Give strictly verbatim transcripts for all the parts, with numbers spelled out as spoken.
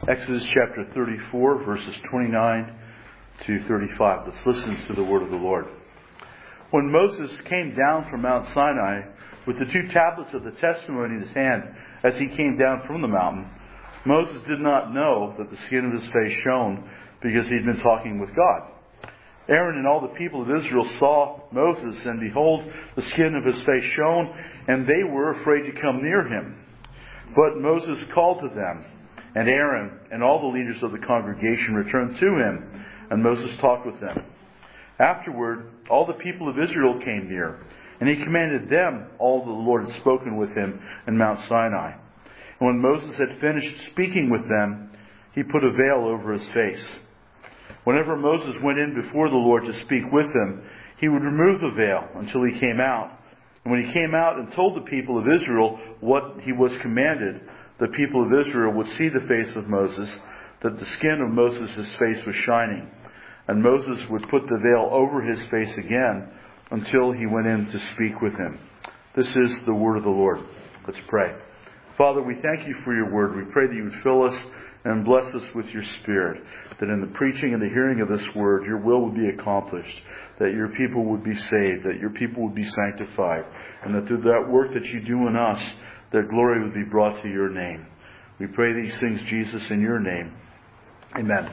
Exodus chapter thirty-four, verses twenty-nine to thirty-five. Let's listen to the word of the Lord. When Moses came down from Mount Sinai with the two tablets of the testimony in his hand as he came down from the mountain, Moses did not know that the skin of his face shone because he had been talking with God. Aaron and all the people of Israel saw Moses, and behold, the skin of his face shone, and they were afraid to come near him. But Moses called to them, and Aaron and all the leaders of the congregation returned to him, and Moses talked with them. Afterward, all the people of Israel came near, and he commanded them all the Lord had spoken with him in Mount Sinai. And when Moses had finished speaking with them, he put a veil over his face. Whenever Moses went in before the Lord to speak with him, he would remove the veil until he came out. And when he came out and told the people of Israel what he was commanded, the people of Israel would see the face of Moses, that the skin of Moses' face was shining. And Moses would put the veil over his face again until he went in to speak with him. This is the word of the Lord. Let's pray. Father, we thank you for your word. We pray that you would fill us and bless us with your Spirit, that in the preaching and the hearing of this word, your will would be accomplished, that your people would be saved, that your people would be sanctified, and that through that work that you do in us, that glory would be brought to your name. We pray these things, Jesus, in your name. Amen.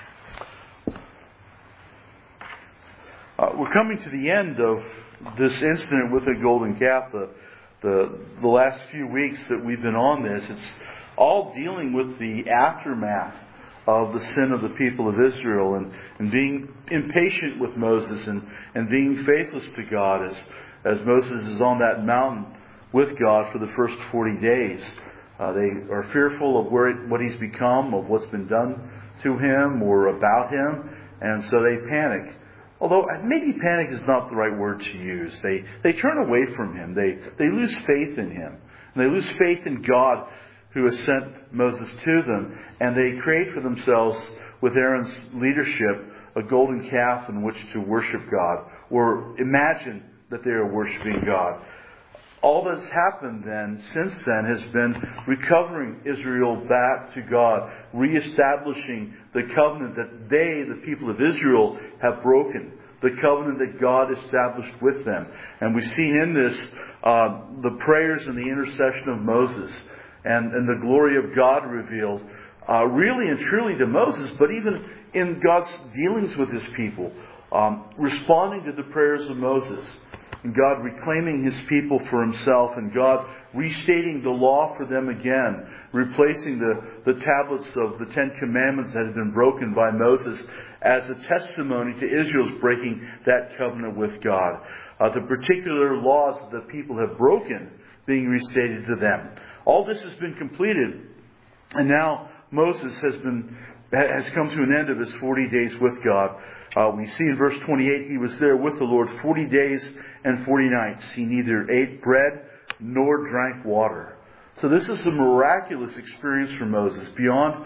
Uh, we're coming to the end of this incident with the golden calf. The, the, the last few weeks that we've been on this, it's all dealing with the aftermath of the sin of the people of Israel and, and being impatient with Moses and, and being faithless to God as, as Moses is on that mountain with God for the first forty days. Uh, they are fearful of where it, what he's become, of what's been done to him or about him, and so they panic. Although maybe panic is not the right word to use. They they turn away from him. They they lose faith in him. And they lose faith in God who has sent Moses to them. And they create for themselves, with Aaron's leadership, a golden calf in which to worship God, or imagine that they are worshiping God. All that's happened then, since then, has been recovering Israel back to God, reestablishing the covenant that they, the people of Israel, have broken, the covenant that God established with them. And we've seen in this uh, the prayers and the intercession of Moses and, and the glory of God revealed, uh, really and truly to Moses, but even in God's dealings with his people, um, responding to the prayers of Moses. And God reclaiming his people for himself, and God restating the law for them again, replacing the, the tablets of the Ten Commandments that had been broken by Moses as a testimony to Israel's breaking that covenant with God. Uh, the particular laws that the people have broken being restated to them. All this has been completed, and now Moses has been has come to an end of his forty days with God. Uh, we see in verse twenty-eight, he was there with the Lord forty days and forty nights. He neither ate bread nor drank water. So this is a miraculous experience for Moses, beyond,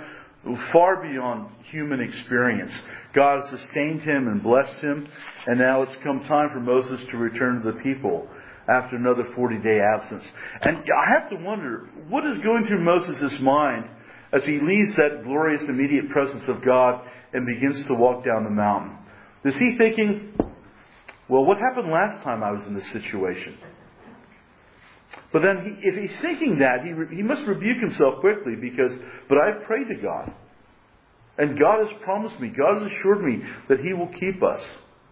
far beyond human experience. God has sustained him and blessed him, and now it's come time for Moses to return to the people after another forty-day absence. And I have to wonder, what is going through Moses' mind as he leaves that glorious immediate presence of God and begins to walk down the mountain? Is he thinking, well, what happened last time I was in this situation? But then he, if he's thinking that, he, he must rebuke himself quickly because, but I've prayed to God. And God has promised me, God has assured me that he will keep us.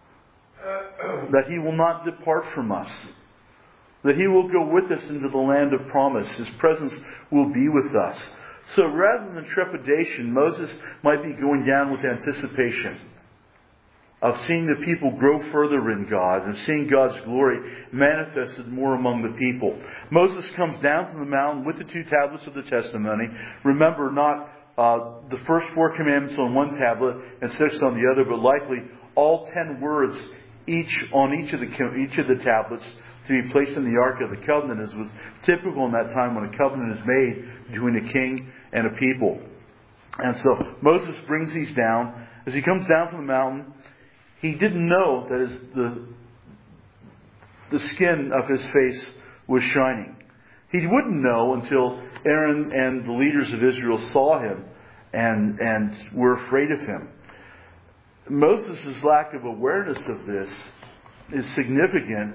That he will not depart from us. That he will go with us into the land of promise. His presence will be with us. So rather than trepidation, Moses might be going down with anticipation of seeing the people grow further in God and seeing God's glory manifested more among the people. Moses comes down from the mountain with the two tablets of the testimony. Remember, not uh, the first four commandments on one tablet and six on the other, but likely all ten words each on each of the each of the tablets to be placed in the Ark of the Covenant, as was typical in that time when a covenant is made between a king and a people. And so Moses brings these down. As he comes down from the mountain, he didn't know that his, the, the skin of his face was shining. He wouldn't know until Aaron and the leaders of Israel saw him and and we're afraid of him. Moses' lack of awareness of this is significant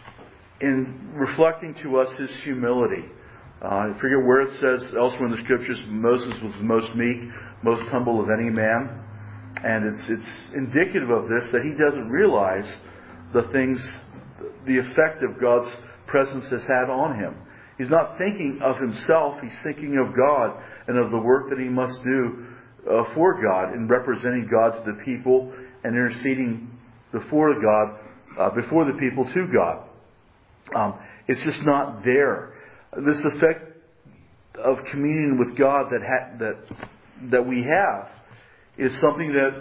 in reflecting to us his humility. Uh, I forget where it says elsewhere in the Scriptures, Moses was the most meek, most humble of any man. And it's it's indicative of this, that he doesn't realize the things, the effect of God's presence has had on him. He's not thinking of himself, he's thinking of God and of the work that he must do uh, for God in representing God to the people and interceding before God, uh, before the people to God. Um, it's just not there. This effect of communion with God that ha- that that we have is something that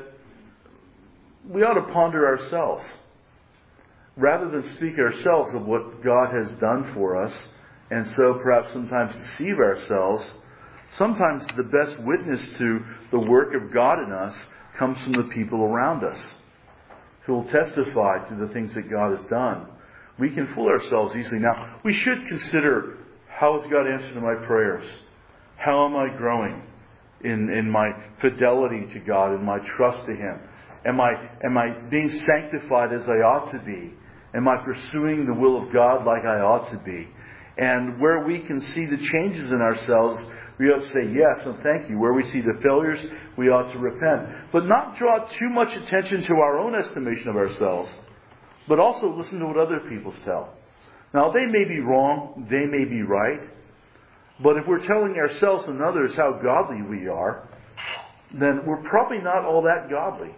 we ought to ponder ourselves. Rather than speak ourselves of what God has done for us, and so perhaps sometimes deceive ourselves, sometimes the best witness to the work of God in us comes from the people around us, who will testify to the things that God has done. We can fool ourselves easily. Now, we should consider, how has God answered my prayers? How am I growing in, in my fidelity to God, in my trust to Him? Am I, am I being sanctified as I ought to be? Am I pursuing the will of God like I ought to be? And where we can see the changes in ourselves, we ought to say yes and thank you. Where we see the failures, we ought to repent. But not draw too much attention to our own estimation of ourselves, but also listen to what other people tell. Now, they may be wrong, they may be right, but if we're telling ourselves and others how godly we are, then we're probably not all that godly.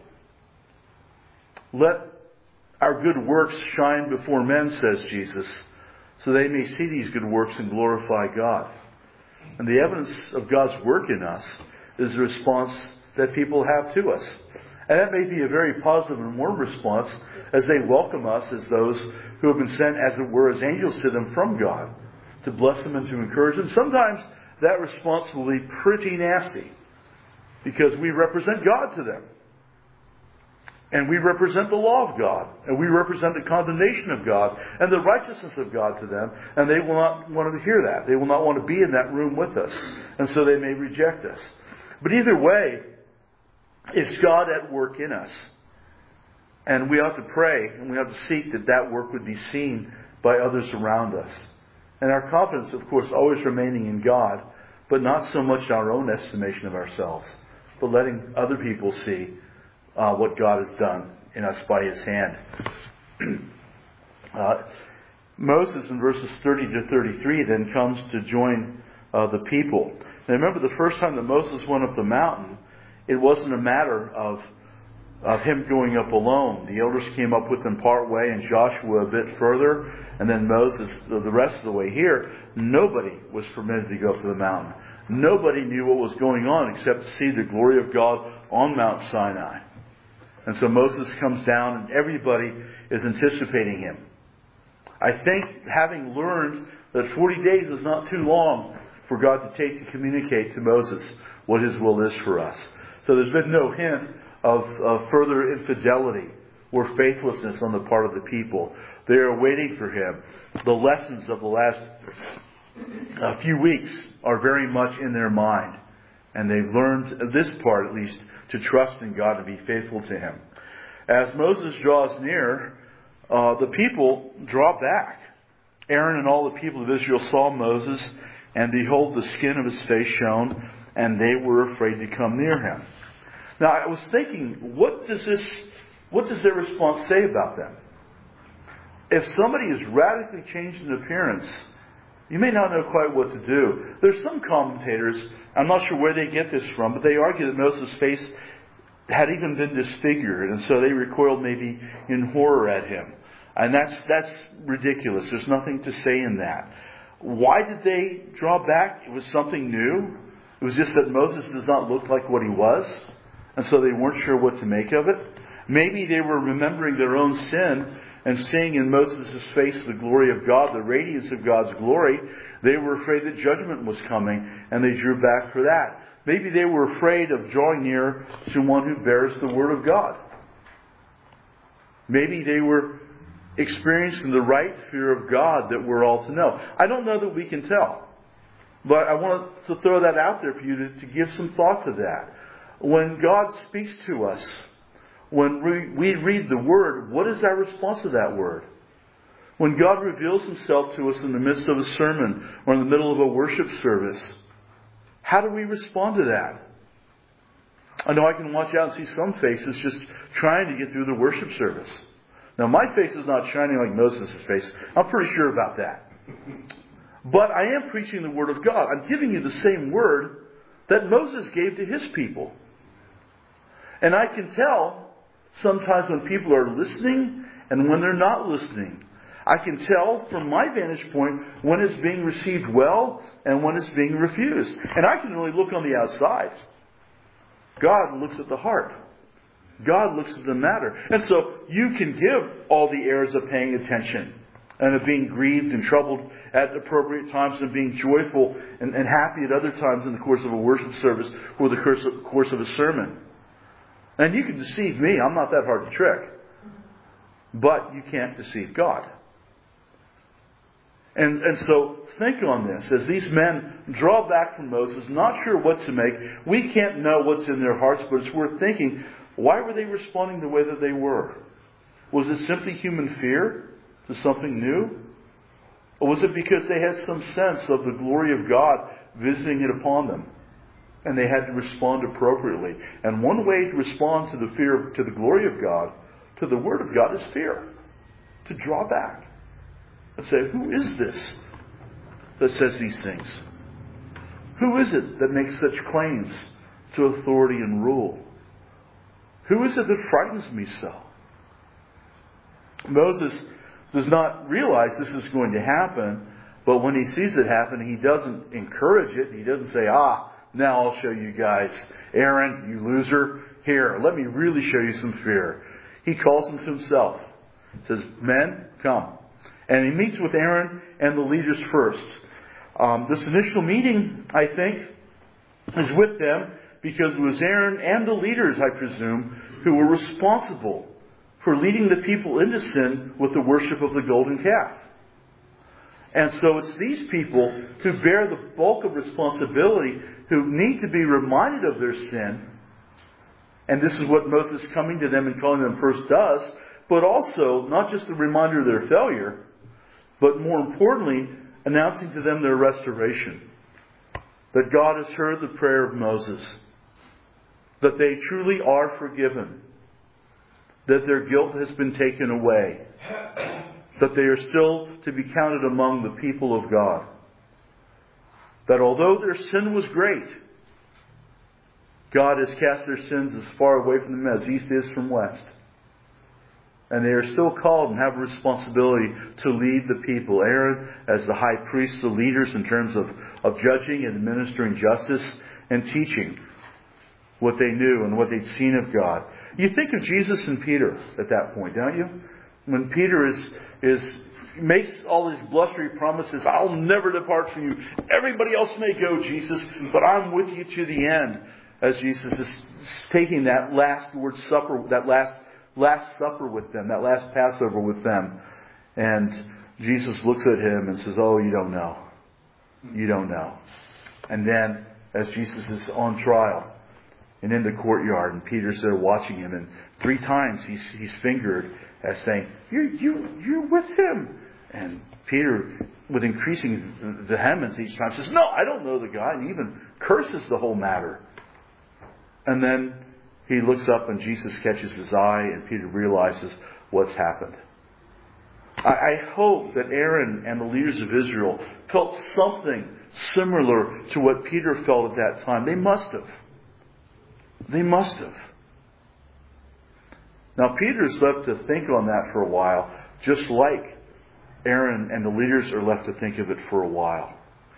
Let our good works shine before men, says Jesus, so they may see these good works and glorify God. And the evidence of God's work in us is the response that people have to us. And that may be a very positive and warm response as they welcome us as those who have been sent, as it were, as angels to them from God, to bless them and to encourage them. Sometimes that response will be pretty nasty, because we represent God to them. And we represent the law of God. And we represent the condemnation of God and the righteousness of God to them. And they will not want to hear that. They will not want to be in that room with us. And so they may reject us. But either way, it's God at work in us. And we ought to pray and we ought to seek that that work would be seen by others around us. And our confidence, of course, always remaining in God, but not so much our own estimation of ourselves, but letting other people see Uh, what God has done in us by His hand. uh, Moses in verses thirty to thirty-three then comes to join uh, the people. Now remember, the first time that Moses went up the mountain, it wasn't a matter of of him going up alone. The elders came up with him part way, and Joshua a bit further, and then Moses the rest of the way. Here, nobody was permitted to go up to the mountain. Nobody knew what was going on except to see the glory of God on Mount Sinai. And so Moses comes down and everybody is anticipating him. I think, having learned that forty days is not too long for God to take to communicate to Moses what His will is for us. So there's been no hint of, of further infidelity or faithlessness on the part of the people. They are waiting for Him. The lessons of the last uh, few weeks are very much in their mind. And they've learned, this part at least, to trust in God and be faithful to Him. As Moses draws near, uh, the people draw back. Aaron and all the people of Israel saw Moses, and behold, the skin of his face shone, and they were afraid to come near him. Now, I was thinking, what does this, what does their response say about them? If somebody is radically changed in appearance, you may not know quite what to do. There's some commentators, I'm not sure where they get this from, but they argue that Moses' face had even been disfigured, and so they recoiled maybe in horror at him. And that's that's ridiculous. There's nothing to say in that. Why did they draw back? It was something new. It was just that Moses does not look like what he was, and so they weren't sure what to make of it. Maybe they were remembering their own sin and seeing in Moses' face the glory of God, the radiance of God's glory. They were afraid that judgment was coming, and they drew back for that. Maybe they were afraid of drawing near to one who bears the Word of God. Maybe they were experiencing the right fear of God that we're all to know. I don't know that we can tell. But I want to throw that out there for you to, to give some thought to that. When God speaks to us, when we, we read the Word, what is our response to that Word? When God reveals Himself to us in the midst of a sermon or in the middle of a worship service, how do we respond to that? I know I can watch out and see some faces just trying to get through the worship service. Now, my face is not shining like Moses' face. I'm pretty sure about that. But I am preaching the Word of God. I'm giving you the same Word that Moses gave to his people. And I can tell sometimes when people are listening and when they're not listening. I can tell from my vantage point when it's being received well and when it's being refused. And I can only look on the outside. God looks at the heart. God looks at the matter. And so you can give all the airs of paying attention and of being grieved and troubled at appropriate times and being joyful and, and happy at other times in the course of a worship service or the course of, course of a sermon. And you can deceive me. I'm not that hard to trick. But you can't deceive God. And, and so think on this. As these men draw back from Moses, not sure what to make, we can't know what's in their hearts, but it's worth thinking, why were they responding the way that they were? Was it simply human fear to something new? Or was it because they had some sense of the glory of God visiting it upon them? And they had to respond appropriately. And one way to respond to the fear, to the glory of God, to the Word of God, is fear. To draw back. And say, who is this that says these things? Who is it that makes such claims to authority and rule? Who is it that frightens me so? Moses does not realize this is going to happen, but when he sees it happen, he doesn't encourage it. He doesn't say, ah, now I'll show you guys. Aaron, you loser, here, let me really show you some fear. He calls them to himself. He says, men, come. And he meets with Aaron and the leaders first. Um, this initial meeting, I think, is with them because it was Aaron and the leaders, I presume, who were responsible for leading the people into sin with the worship of the golden calf. And so it's these people who bear the bulk of responsibility, who need to be reminded of their sin. And this is what Moses coming to them and calling them first does, but also not just a reminder of their failure, but more importantly, announcing to them their restoration. That God has heard the prayer of Moses. That they truly are forgiven. That their guilt has been taken away. That they are still to be counted among the people of God. That although their sin was great, God has cast their sins as far away from them as east is from west. And they are still called and have a responsibility to lead the people. Aaron as the high priest, the leaders in terms of, of judging and administering justice and teaching what they knew and what they'd seen of God. You think of Jesus and Peter at that point, don't you? When Peter is is makes all these blustery promises, I'll never depart from you. Everybody else may go, Jesus, but I'm with you to the end. As Jesus is taking that last Lord's Supper, that last Last Supper with them, that last Passover with them. And Jesus looks at him and says, oh, you don't know. You don't know. And then, as Jesus is on trial and in the courtyard, and Peter's there watching him, and three times he's he's fingered as saying, you, you, you're with him. And Peter, with increasing vehemence each time, says, no, I don't know the guy, and even curses the whole matter. And then he looks up and Jesus catches his eye and Peter realizes what's happened. I, I hope that Aaron and the leaders of Israel felt something similar to what Peter felt at that time. They must have. They must have. Now Peter's left to think on that for a while, just like Aaron and the leaders are left to think of it for a while.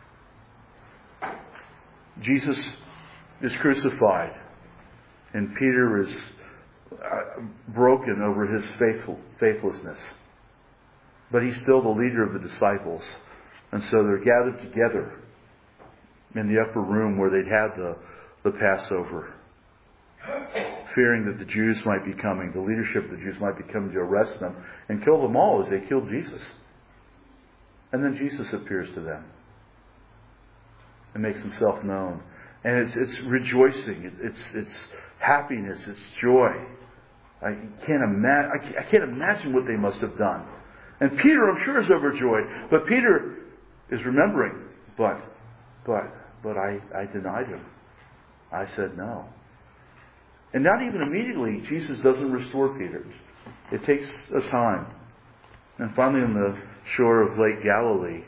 Jesus is crucified. And Peter is broken over his faithful, faithlessness. But he's still the leader of the disciples. And so they're gathered together in the upper room where they'd had the, the Passover. Fearing that the Jews might be coming, the leadership of the Jews might be coming to arrest them and kill them all as they killed Jesus. And then Jesus appears to them. and makes himself known. And it's it's rejoicing. It, it's it's happiness. It's joy. I can't imagine. I can't imagine what they must have done. And Peter, I'm sure, is overjoyed. But Peter is remembering. But, but, but I, I denied him. I said no. And not even immediately, Jesus doesn't restore Peter. It takes a time. And finally, on the shore of Lake Galilee,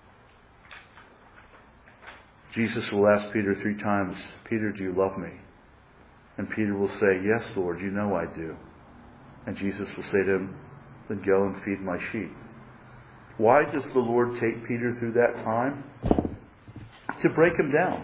Jesus will ask Peter three times, Peter, do you love me? And Peter will say, yes, Lord, you know I do. And Jesus will say to him, then go and feed my sheep. Why does the Lord take Peter through that time? To break him down.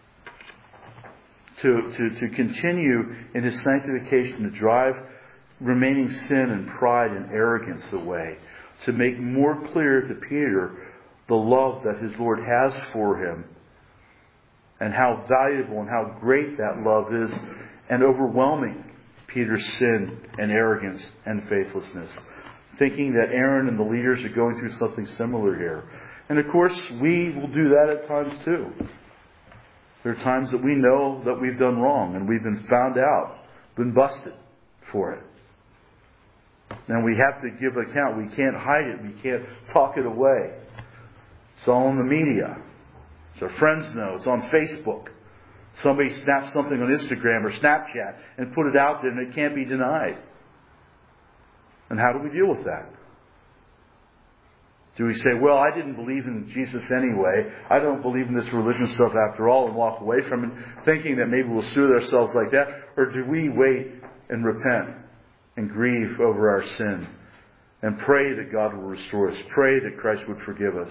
To, to, to continue in his sanctification, to drive remaining sin and pride and arrogance away. To make more clear to Peter the love that his Lord has for him. And how valuable and how great that love is, and overwhelming Peter's sin and arrogance and faithlessness. Thinking that Aaron and the leaders are going through something similar here. And of course, we will do that at times too. There are times that we know that we've done wrong and we've been found out, been busted for it. And we have to give account. We can't hide it. We can't talk it away. It's all in the media. So our friends know. It's on Facebook. Somebody snaps something on Instagram or Snapchat and put it out there and it can't be denied. And how do we deal with that? Do we say, well, I didn't believe in Jesus anyway. I don't believe in this religion stuff after all, and walk away from it, thinking that maybe we'll soothe ourselves like that? Or do we wait and repent and grieve over our sin and pray that God will restore us, pray that Christ would forgive us?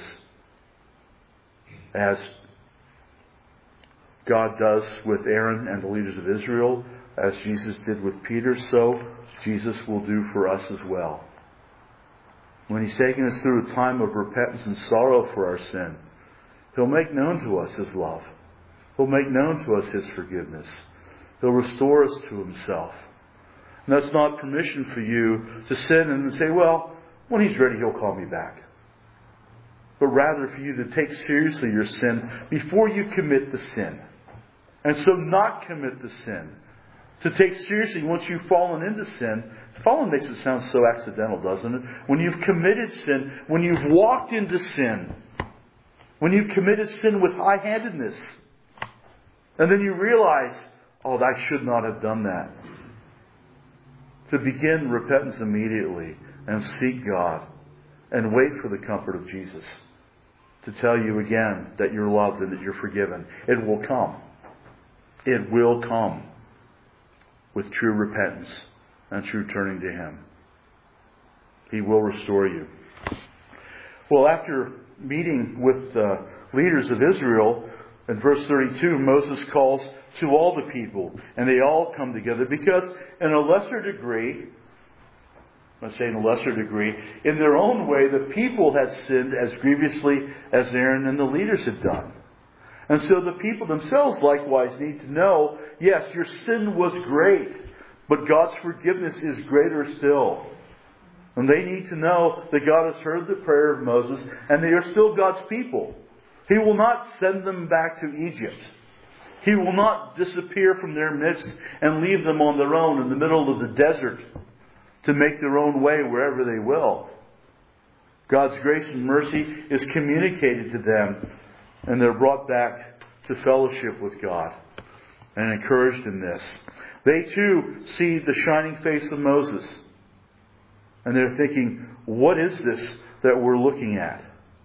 As God does with Aaron and the leaders of Israel, as Jesus did with Peter, so Jesus will do for us as well. When He's taken us through a time of repentance and sorrow for our sin, He'll make known to us His love. He'll make known to us His forgiveness. He'll restore us to Himself. And that's not permission for you to sin and say, well, when He's ready, He'll call me back. But rather for you to take seriously your sin before you commit the sin. And so not commit the sin. To take seriously once you've fallen into sin. Fallen makes it sound so accidental, doesn't it? When you've committed sin, when you've walked into sin, when you've committed sin with high-handedness, and then you realize, oh, I should not have done that. To begin repentance immediately and seek God and wait for the comfort of Jesus to tell you again that you're loved and that you're forgiven. It will come. It will come with true repentance and true turning to Him. He will restore you. Well, after meeting with the leaders of Israel, in verse thirty-two, Moses calls to all the people, and they all come together because in a lesser degree, I say in a lesser degree, in their own way, the people had sinned as grievously as Aaron and the leaders had done. And so the people themselves likewise need to know, yes, your sin was great, but God's forgiveness is greater still. And they need to know that God has heard the prayer of Moses, and they are still God's people. He will not send them back to Egypt. He will not disappear from their midst and leave them on their own in the middle of the desert to make their own way wherever they will. God's grace and mercy is communicated to them, and they're brought back to fellowship with God and encouraged in this. They too see the shining face of Moses, and they're thinking, what is this that we're looking at?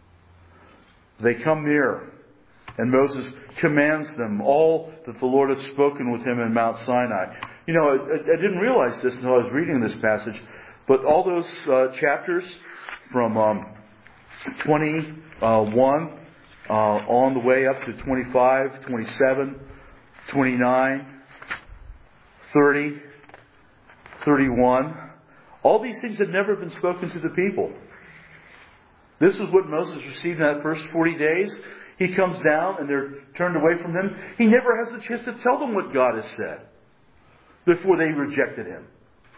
They come near, and Moses commands them all that the Lord had spoken with him in Mount Sinai. You know, I, I didn't realize this until I was reading this passage, but all those uh, chapters from um, twenty-one uh, on the way up to twenty-five, twenty-seven, twenty-nine, thirty, thirty-one, all these things had never been spoken to the people. This is what Moses received in that first forty days. He comes down and they're turned away from him. He never has a chance to tell them what God has said before they rejected him.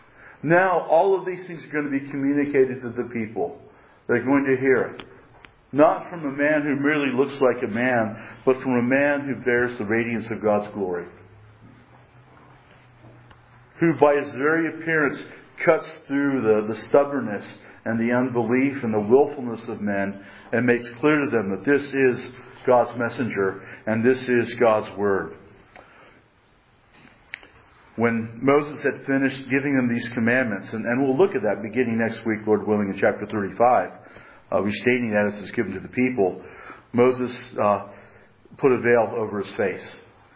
Now all of these things are going to be communicated to the people. They're going to hear it. Not from a man who merely looks like a man, but from a man who bears the radiance of God's glory. Who by his very appearance cuts through the, the stubbornness and the unbelief and the willfulness of men and makes clear to them that this is God's messenger and this is God's word. When Moses had finished giving them these commandments, and, and we'll look at that beginning next week, Lord willing, in chapter thirty-five, uh, restating that as it's given to the people, Moses uh, put a veil over his face.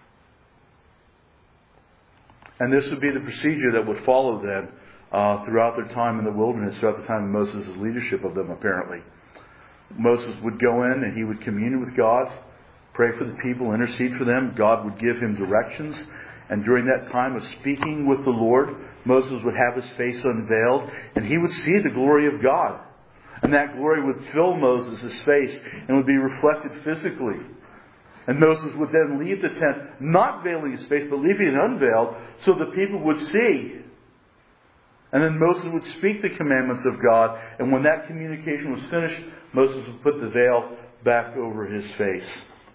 And this would be the procedure that would follow then uh, throughout their time in the wilderness, throughout the time of Moses' leadership of them, apparently. Moses would go in and he would commune with God, pray for the people, intercede for them. God would give him directions. And during that time of speaking with the Lord, Moses would have his face unveiled and he would see the glory of God. And that glory would fill Moses' face and would be reflected physically. And Moses would then leave the tent, not veiling his face, but leaving it unveiled, so the people would see. And then Moses would speak the commandments of God, and when that communication was finished, Moses would put the veil back over his face.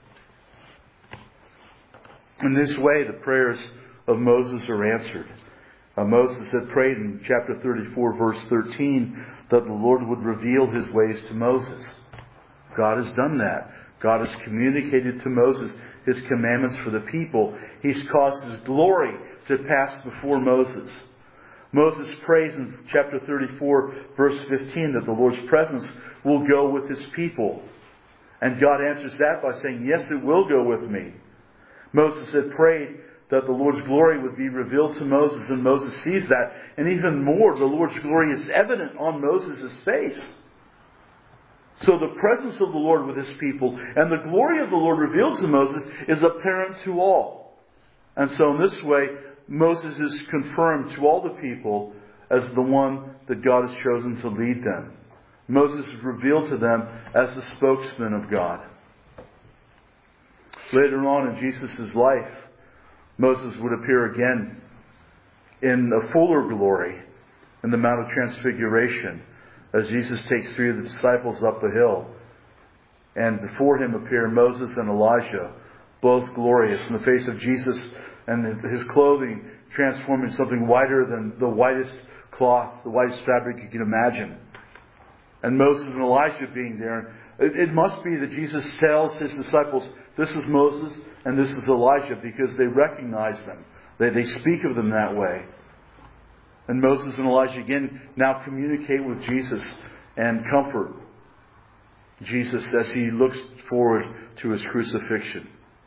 In this way, the prayers of Moses are answered. Uh, Moses had prayed in chapter thirty-four, verse thirteen, that the Lord would reveal his ways to Moses. God has done that. God has communicated to Moses his commandments for the people. He's caused his glory to pass before Moses. Moses prays in chapter thirty-four, verse fifteen, that the Lord's presence will go with his people. And God answers that by saying, yes, it will go with me. Moses had prayed that the Lord's glory would be revealed to Moses, and Moses sees that. And even more, the Lord's glory is evident on Moses' face. So the presence of the Lord with his people and the glory of the Lord revealed to Moses is apparent to all. And so in this way, Moses is confirmed to all the people as the one that God has chosen to lead them. Moses is revealed to them as the spokesman of God. Later on in Jesus' life, Moses would appear again in a fuller glory in the Mount of Transfiguration as Jesus takes three of the disciples up the hill. And before him appear Moses and Elijah, both glorious in the face of Jesus, and his clothing transforming something whiter than the whitest cloth, the whitest fabric you can imagine. And Moses and Elijah being there, it, it must be that Jesus tells his disciples, this is Moses and this is Elijah, because they recognize them. They, they speak of them that way. And Moses and Elijah again now communicate with Jesus and comfort Jesus as he looks forward to his crucifixion.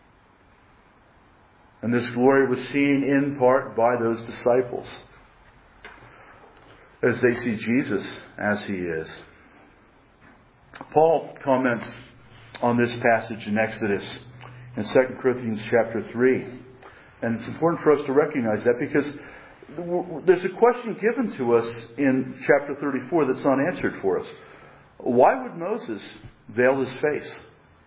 And this glory was seen in part by those disciples as they see Jesus as he is. Paul comments on this passage in Exodus in Second Corinthians chapter three. And it's important for us to recognize that, because there's a question given to us in chapter thirty-four that's unanswered for us. Why would Moses veil his face?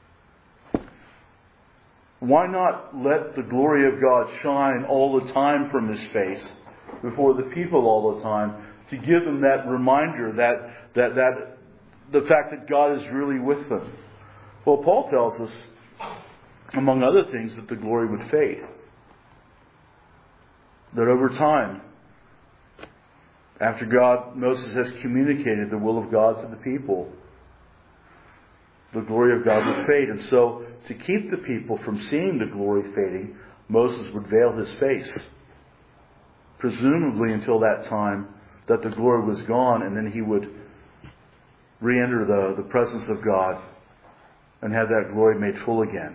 Why not let the glory of God shine all the time from his face before the people all the time, to give them that reminder, that that that the fact that God is really with them? Well, Paul tells us, among other things, that the glory would fade. That over time, after God, Moses has communicated the will of God to the people, the glory of God would fade. And so, to keep the people from seeing the glory fading, Moses would veil his face. Presumably until that time that the glory was gone, and then he would re-enter the, the presence of God and have that glory made full again.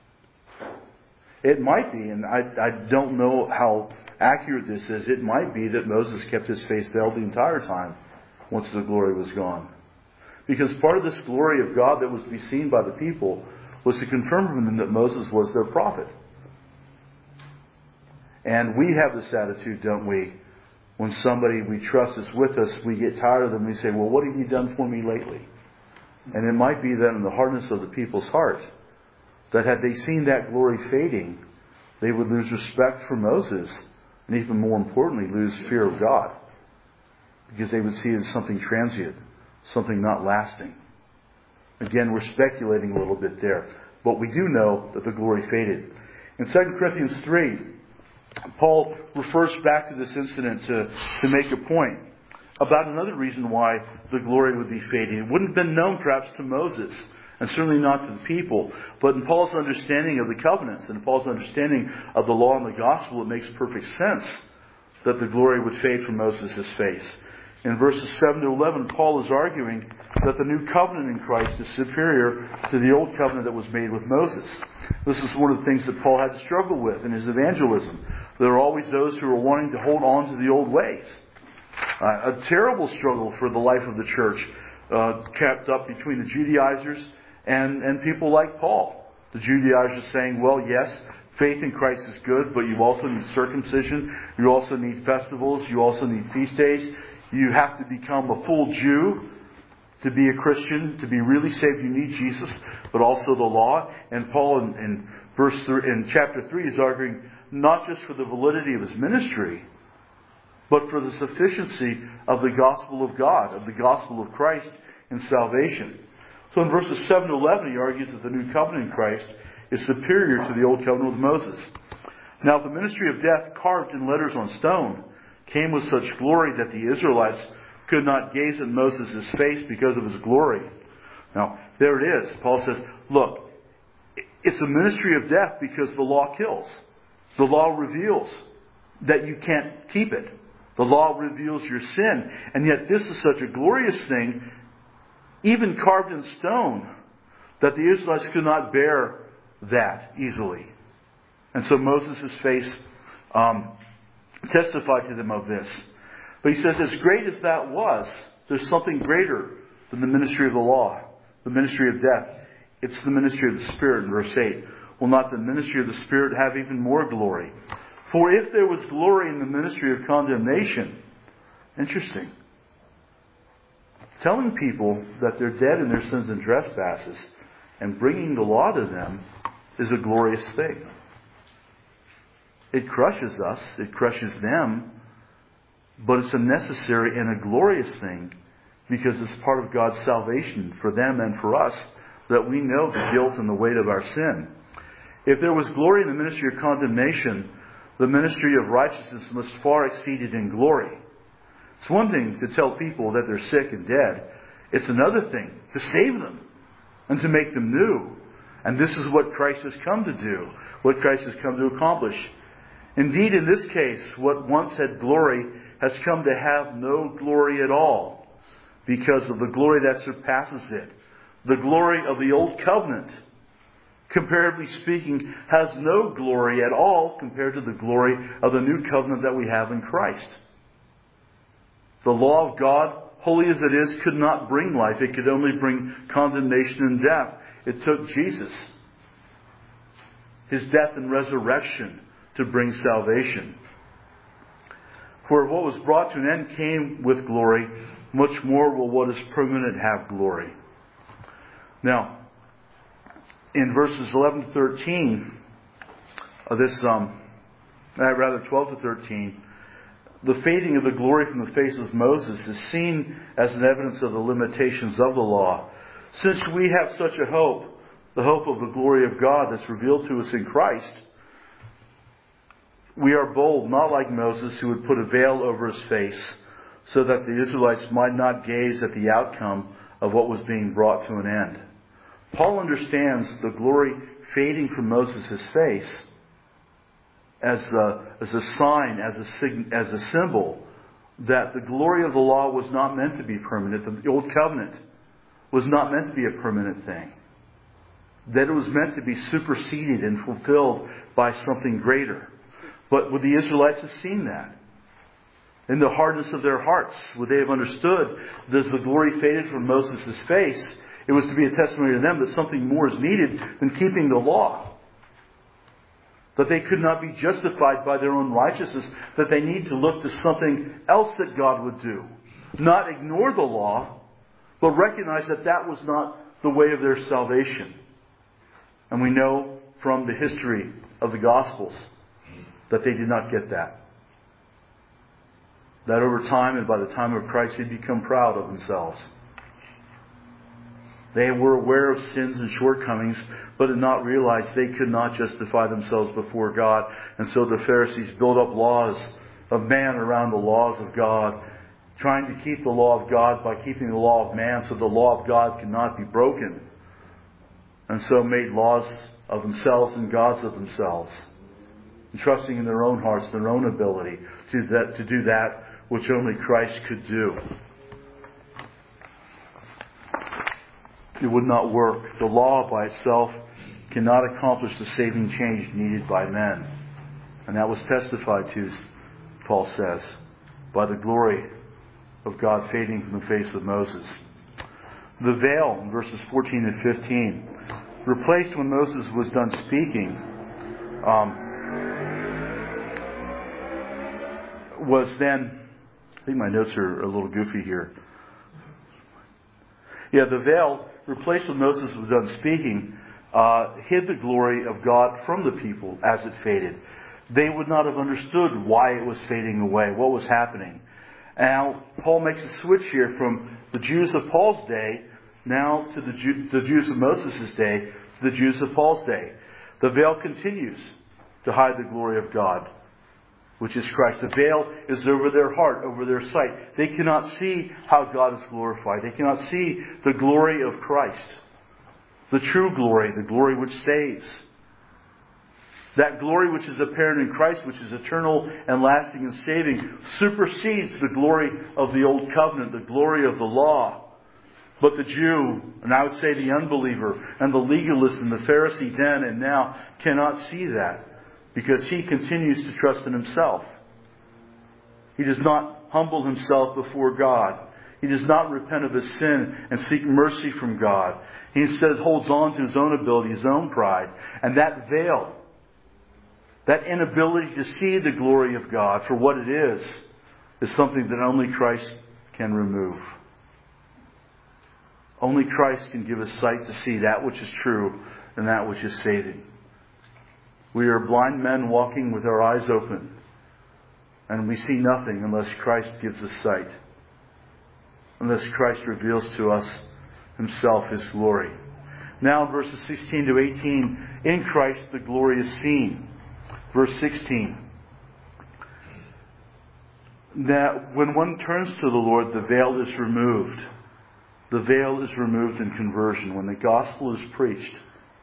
It might be, and I, I don't know how accurate this is, it might be that Moses kept his face veiled the entire time once the glory was gone. Because part of this glory of God that was to be seen by the people was to confirm from them that Moses was their prophet. And we have this attitude, don't we? When somebody we trust is with us, we get tired of them and we say, well, what have you done for me lately? And it might be that in the hardness of the people's heart, that had they seen that glory fading, they would lose respect for Moses, and even more importantly, lose fear of God. Because they would see it as something transient, something not lasting. Again, we're speculating a little bit there. But we do know that the glory faded. In Second Corinthians three, Paul refers back to this incident to, to make a point about another reason why the glory would be fading. It wouldn't have been known perhaps to Moses, and certainly not to the people. But in Paul's understanding of the covenants and Paul's understanding of the law and the gospel, it makes perfect sense that the glory would fade from Moses' face. In verses seven to eleven, Paul is arguing that the new covenant in Christ is superior to the old covenant that was made with Moses. This is one of the things that Paul had to struggle with in his evangelism. There are always those who are wanting to hold on to the old ways. Uh, a terrible struggle for the life of the church, uh, kept up between the Judaizers and, and people like Paul. The Judaizers saying, well, yes, faith in Christ is good, but you also need circumcision. You also need festivals. You also need feast days. You have to become a full Jew to be a Christian. To be really saved, you need Jesus, but also the law. And Paul in, in verse three, in chapter three is arguing not just for the validity of his ministry, but for the sufficiency of the gospel of God, of the gospel of Christ in salvation. So in verses seven to eleven, he argues that the new covenant in Christ is superior to the old covenant with Moses. Now, if the ministry of death carved in letters on stone came with such glory that the Israelites could not gaze at Moses' face because of his glory. Now, there it is. Paul says, look, it's a ministry of death because the law kills. The law reveals that you can't keep it. The law reveals your sin. And yet this is such a glorious thing, even carved in stone, that the Israelites could not bear that easily. And so Moses' face um, testified to them of this. But he says, as great as that was, there's something greater than the ministry of the law, the ministry of death. It's the ministry of the Spirit in verse eight. Will not the ministry of the Spirit have even more glory? For if there was glory in the ministry of condemnation, interesting, telling people that they're dead in their sins and trespasses and bringing the law to them is a glorious thing. It crushes us, it crushes them, but it's a necessary and a glorious thing because it's part of God's salvation for them and for us, that we know the guilt and the weight of our sin. If there was glory in the ministry of condemnation, the ministry of righteousness must far exceed it in glory. It's one thing to tell people that they're sick and dead. It's another thing to save them and to make them new. And this is what Christ has come to do, what Christ has come to accomplish. Indeed, in this case, what once had glory has come to have no glory at all because of the glory that surpasses it. The glory of the old covenant, comparatively speaking, has no glory at all compared to the glory of the new covenant that we have in Christ. The law of God, holy as it is, could not bring life. It could only bring condemnation and death. It took Jesus, His death and resurrection, to bring salvation. For what was brought to an end came with glory, much more will what is permanent have glory. Now, in verses eleven to thirteen, of this, um, uh, rather twelve to thirteen, the fading of the glory from the face of Moses is seen as an evidence of the limitations of the law. Since we have such a hope, the hope of the glory of God that's revealed to us in Christ, we are bold, not like Moses, who would put a veil over his face so that the Israelites might not gaze at the outcome of what was being brought to an end. Paul understands the glory fading from Moses' face as a, as a sign, as a, sig, as a symbol that the glory of the law was not meant to be permanent. The old covenant was not meant to be a permanent thing. That it was meant to be superseded and fulfilled by something greater. But would the Israelites have seen that? In the hardness of their hearts, would they have understood that as the glory faded from Moses' face, it was to be a testimony to them that something more is needed than keeping the law? That they could not be justified by their own righteousness, that they need to look to something else that God would do. Not ignore the law, but recognize that that was not the way of their salvation. And we know from the history of the Gospels that they did not get that. That over time and by the time of Christ, they'd become proud of themselves. They were aware of sins and shortcomings, but did not realize they could not justify themselves before God. And so the Pharisees built up laws of man around the laws of God, trying to keep the law of God by keeping the law of man, so the law of God cannot be broken. And so made laws of themselves and gods of themselves, and trusting in their own hearts, their own ability to, that, to do that which only Christ could do. It would not work. The law by itself cannot accomplish the saving change needed by men. And that was testified to, Paul says, by the glory of God fading from the face of Moses. The veil, in verses fourteen and fifteen, replaced when Moses was done speaking, um, was then, I think my notes are a little goofy here. Yeah, the veil, replaced when Moses was done speaking, uh, hid the glory of God from the people as it faded. They would not have understood why it was fading away, what was happening. And now Paul makes a switch here from the Jews of Paul's day now to the, Jew, the Jews of Moses' day to the Jews of Paul's day. The veil continues to hide the glory of God, which is Christ. The veil is over their heart, over their sight. They cannot see how God is glorified. They cannot see the glory of Christ. The true glory, the glory which stays. That glory which is apparent in Christ, which is eternal and lasting and saving, supersedes the glory of the Old Covenant, the glory of the law. But the Jew, and I would say the unbeliever, and the legalist and the Pharisee then and now cannot see that, because he continues to trust in himself. He does not humble himself before God. He does not repent of his sin and seek mercy from God. He instead holds on to his own ability, his own pride. And that veil, that inability to see the glory of God for what it is, is something that only Christ can remove. Only Christ can give us sight to see that which is true and that which is saving. We are blind men walking with our eyes open, and we see nothing unless Christ gives us sight, unless Christ reveals to us Himself, His glory. Now in verses sixteen to eighteen, in Christ the glory is seen. Verse sixteen. That when one turns to the Lord, the veil is removed. The veil is removed in conversion when the gospel is preached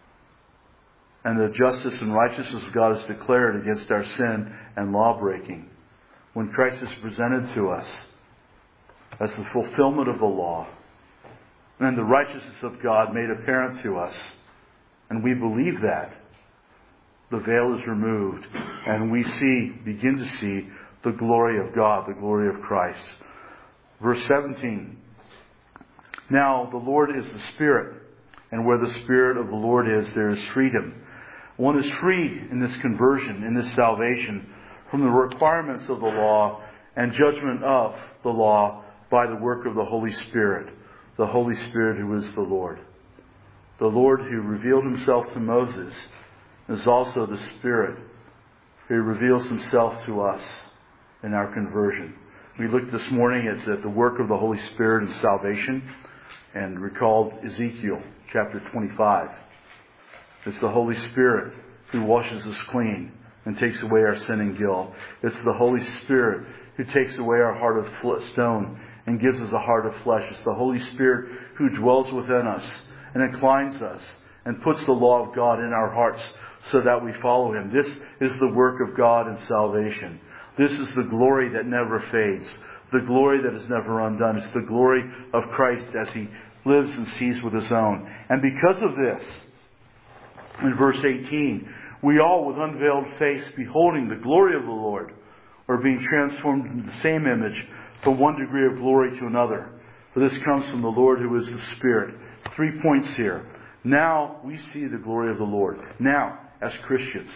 and the justice and righteousness of God is declared against our sin and law-breaking. When Christ is presented to us as the fulfillment of the law and the righteousness of God made apparent to us, and we believe that, the veil is removed and we see, begin to see the glory of God, the glory of Christ. Verse seventeen. Now the Lord is the Spirit, and where the Spirit of the Lord is, there is freedom. One is freed in this conversion, in this salvation, from the requirements of the law and judgment of the law by the work of the Holy Spirit. The Holy Spirit who is the Lord. The Lord who revealed Himself to Moses is also the Spirit who reveals Himself to us in our conversion. We looked this morning at the work of the Holy Spirit in salvation and recalled Ezekiel chapter twenty-five. It's the Holy Spirit who washes us clean and takes away our sin and guilt. It's the Holy Spirit who takes away our heart of stone and gives us a heart of flesh. It's the Holy Spirit who dwells within us and inclines us and puts the law of God in our hearts so that we follow Him. This is the work of God in salvation. This is the glory that never fades. The glory that is never undone. It's the glory of Christ as He lives and sees with His own. And because of this, in verse eighteen, we all with unveiled face, beholding the glory of the Lord, are being transformed into the same image from one degree of glory to another. For this comes from the Lord who is the Spirit. Three points here. Now we see the glory of the Lord. Now, as Christians,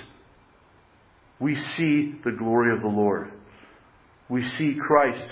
we see the glory of the Lord. We see Christ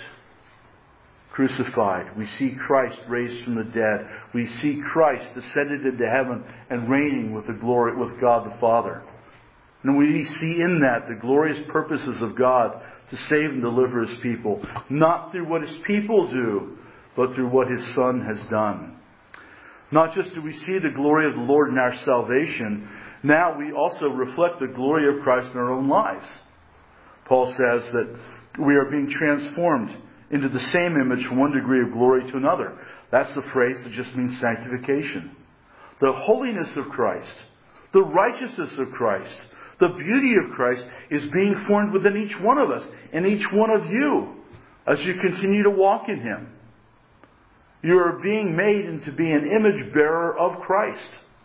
crucified. We see Christ raised from the dead. We see Christ ascended into heaven and reigning with the glory with God the Father. And we see in that the glorious purposes of God to save and deliver His people, not through what His people do, but through what His Son has done. Not just do we see the glory of the Lord in our salvation, now we also reflect the glory of Christ in our own lives. Paul says that we are being transformed into the same image from one degree of glory to another. That's the phrase that just means sanctification. The holiness of Christ, the righteousness of Christ, the beauty of Christ is being formed within each one of us and each one of you as you continue to walk in Him. You are being made into being an image bearer of Christ.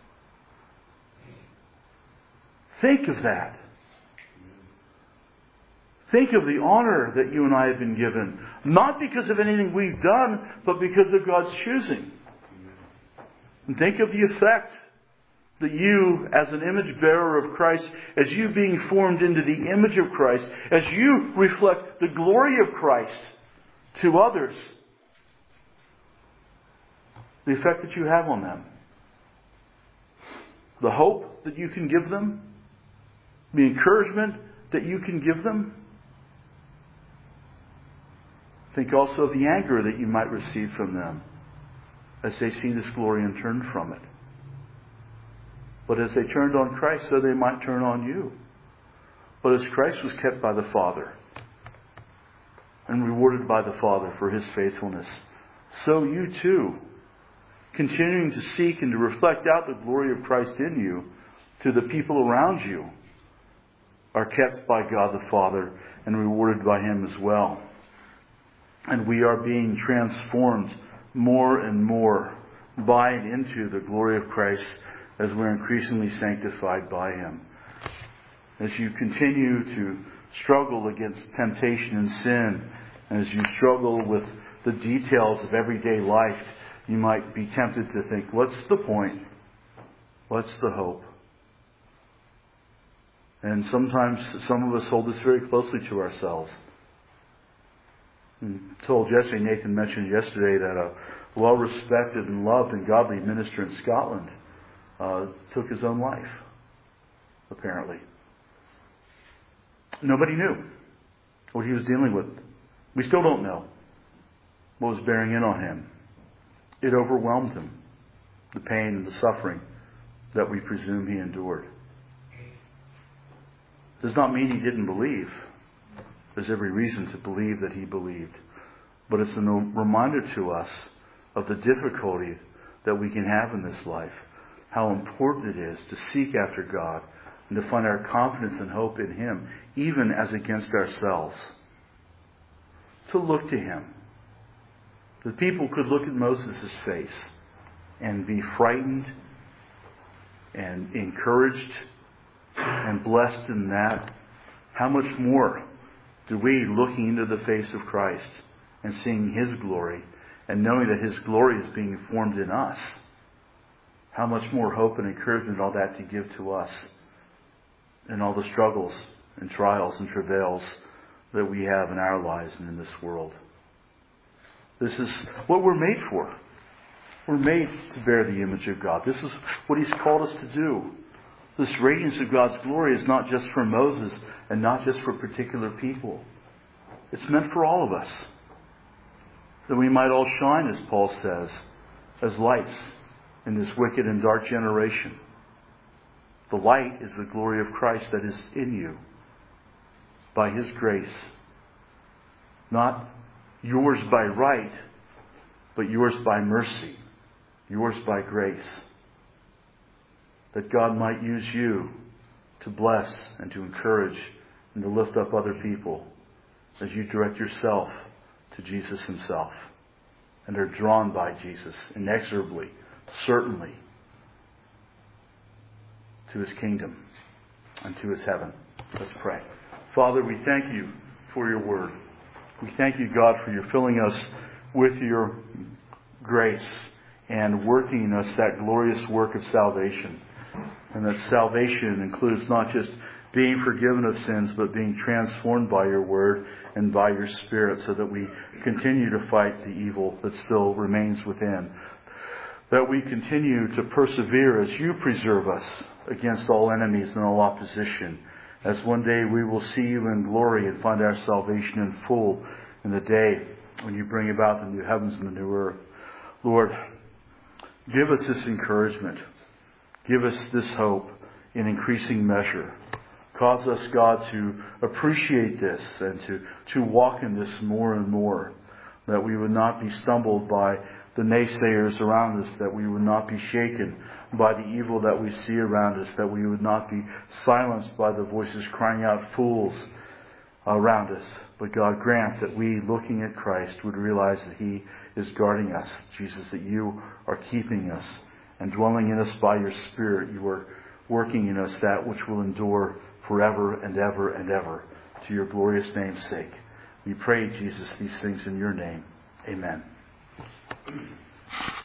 Think of that. Think of the honor that you and I have been given. Not because of anything we've done, but because of God's choosing. And think of the effect that you, as an image bearer of Christ, as you being formed into the image of Christ, as you reflect the glory of Christ to others, the effect that you have on them. The hope that you can give them. The encouragement that you can give them. Think also of the anger that you might receive from them as they see this glory and turn from it. But as they turned on Christ, so they might turn on you. But as Christ was kept by the Father and rewarded by the Father for His faithfulness, so you too, continuing to seek and to reflect out the glory of Christ in you to the people around you, are kept by God the Father and rewarded by Him as well. And we are being transformed more and more by and into the glory of Christ as we're increasingly sanctified by Him. As you continue to struggle against temptation and sin, and as you struggle with the details of everyday life, you might be tempted to think, what's the point? What's the hope? And sometimes some of us hold this very closely to ourselves. I told yesterday, Nathan mentioned yesterday that a well-respected and loved and godly minister in Scotland uh, took his own life, apparently. Nobody knew what he was dealing with. We still don't know what was bearing in on him. It overwhelmed him, the pain and the suffering that we presume he endured. Does not mean he didn't believe. There's every reason to believe that he believed. But it's a reminder to us of the difficulty that we can have in this life. How important it is to seek after God and to find our confidence and hope in Him, even as against ourselves. To look to Him. The people could look at Moses' face and be frightened and encouraged and blessed in that. How much more do we, looking into the face of Christ and seeing His glory and knowing that His glory is being formed in us, how much more hope and encouragement all that to give to us in all the struggles and trials and travails that we have in our lives and in this world. This is what we're made for. We're made to bear the image of God. This is what He's called us to do. This radiance of God's glory is not just for Moses and not just for particular people. It's meant for all of us. That we might all shine, as Paul says, as lights in this wicked and dark generation. The light is the glory of Christ that is in you by His grace. Not yours by right, but yours by mercy. Yours by grace. That God might use you to bless and to encourage and to lift up other people as you direct yourself to Jesus Himself and are drawn by Jesus inexorably, certainly, to His kingdom and to His heaven. Let's pray. Father, we thank You for Your word. We thank You, God, for Your filling us with Your grace and working in us that glorious work of salvation. And that salvation includes not just being forgiven of sins, but being transformed by Your word and by Your Spirit so that we continue to fight the evil that still remains within. That we continue to persevere as You preserve us against all enemies and all opposition. As one day we will see You in glory and find our salvation in full in the day when You bring about the new heavens and the new earth. Lord, Give us this encouragement. Give us this hope in increasing measure. Cause us, God, to appreciate this and to, to walk in this more and more. That we would not be stumbled by the naysayers around us. That we would not be shaken by the evil that we see around us. That we would not be silenced by the voices crying out, fools, around us. But God, grant that we, looking at Christ, would realize that He is guarding us. Jesus, that You are keeping us and dwelling in us by Your Spirit. You are working in us that which will endure forever and ever and ever, to Your glorious name's sake. We pray, Jesus, these things in Your name. Amen.